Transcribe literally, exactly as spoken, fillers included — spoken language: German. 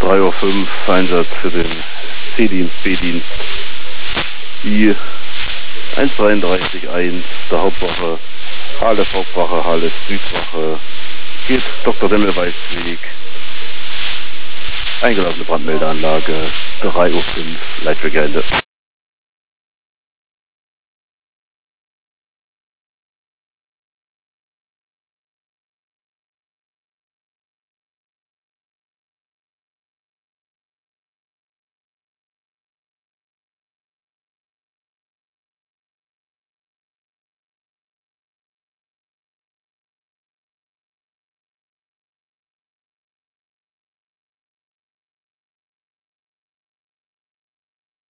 drei Uhr fünf, Einsatz für den C-Dienst, B-Dienst. Die eins drei drei eins der Hauptwache, Halle Hauptwache, Halle Südwache, geht Doktor Semmelweis-Weg. Eingelassene Brandmeldeanlage, drei Uhr fünf, Leitweg Ende.